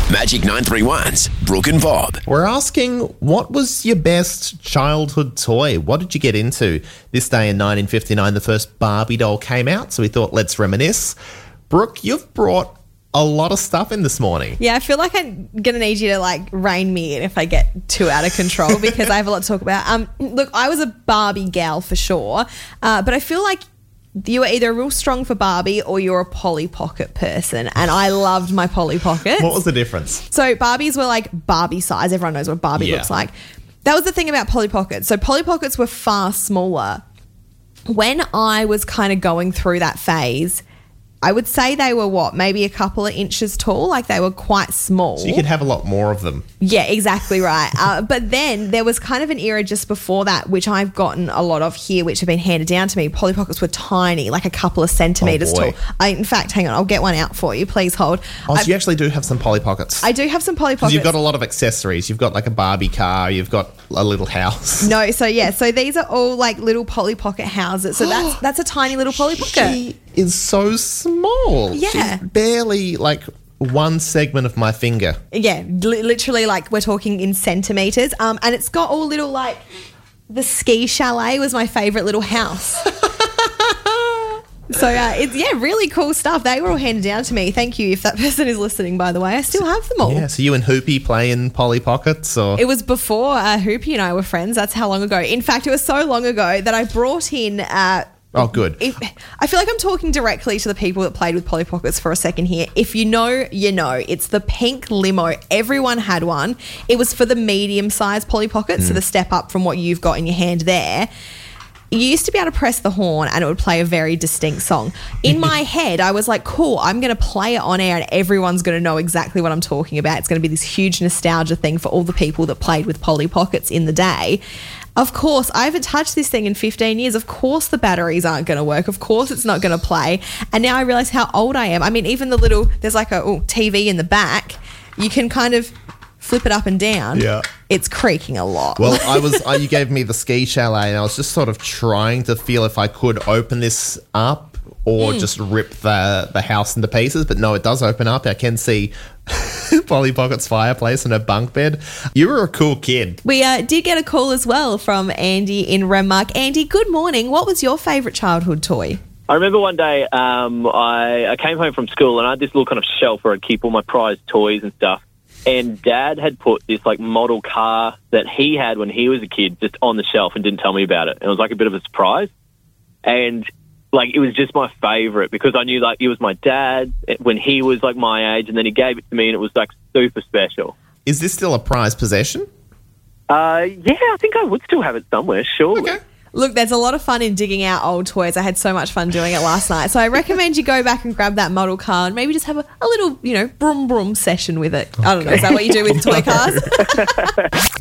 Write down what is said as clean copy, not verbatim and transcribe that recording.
Magic 931's Brooke and Bob. We're asking, what was your best childhood toy? What did you get into? This day in 1959, the first Barbie doll came out, so we thought, let's reminisce. Brooke, you've brought a lot of stuff in this morning. Yeah, I feel like I'm going to need you to rein me in if I get too out of control because I have a lot to talk about. Look, I was a Barbie gal for sure, but I feel like you were either real strong for Barbie or you're a Polly Pocket person, and I loved my Polly Pockets. What was the difference? So Barbies were Barbie size. Everyone knows what Barbie looks like. That was the thing about Polly Pockets. So Polly Pockets were far smaller. When I was kind of going through that phase, I would say they were maybe a couple of inches tall. They were quite small. So you could have a lot more of them. Yeah, exactly right. But then there was kind of an era just before that, which I've gotten a lot of here, which have been handed down to me. Polly Pockets were tiny, a couple of centimetres tall. In fact, hang on, I'll get one out for you. Please hold. Oh, so you actually do have some Polly Pockets. I do have some Polly Pockets. You've got a lot of accessories. You've got a Barbie car. You've got a little house. No, so these are all little Polly Pocket houses. So that's a tiny little Polly Pocket. She is so small. Yeah. She's barely one segment of my finger. Yeah, literally we're talking in centimetres. And it's got all little the ski chalet was my favourite little house. So it's really cool stuff. They were all handed down to me. Thank you if that person is listening, by the way. I still have them all. Yeah, so you and Hoopy play in Polly Pockets? Or? It was before Hoopy and I were friends. That's how long ago. In fact, it was so long ago that I brought in... Oh, good. I feel like I'm talking directly to the people that played with Polly Pockets for a second here. If you know, you know. It's the pink limo. Everyone had one. It was for the medium-sized Polly Pockets, so the step up from what you've got in your hand there. You used to be able to press the horn and it would play a very distinct song. In my head, I was like, cool, I'm going to play it on air and everyone's going to know exactly what I'm talking about. It's going to be this huge nostalgia thing for all the people that played with Polly Pockets in the day. Of course, I haven't touched this thing in 15 years. Of course, the batteries aren't going to work. Of course, it's not going to play. And now I realise how old I am. I mean, even there's a TV in the back. You can kind of flip it up and down. Yeah. It's creaking a lot. Well, you gave me the ski chalet and I was just sort of trying to feel if I could open this up or just rip the house into pieces. But no, it does open up. I can see Polly Pocket's fireplace and her bunk bed. You were a cool kid. We did get a call as well from Andy in Renmark. Andy, good morning. What was your favourite childhood toy? I remember one day I came home from school and I had this little kind of shelf where I'd keep all my prized toys and stuff. And Dad had put this model car that he had when he was a kid just on the shelf and didn't tell me about it. It was a bit of a surprise. And it was just my favourite because I knew it was my dad when he was my age, and then he gave it to me and it was super special. Is this still a prized possession? Yeah, I think I would still have it somewhere, surely. Okay. Look, there's a lot of fun in digging out old toys. I had so much fun doing it last night. So I recommend you go back and grab that model car and maybe just have a little, broom session with it. I don't know. Is that what you do with toy cars?